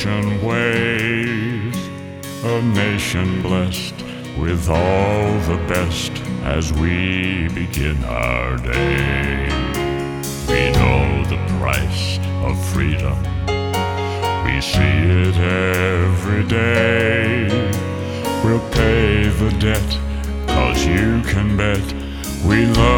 Ways, a nation blessed with all the best as we begin our day. We know the price of freedom, we see it every day. We'll pay the debt, 'cause you can bet we love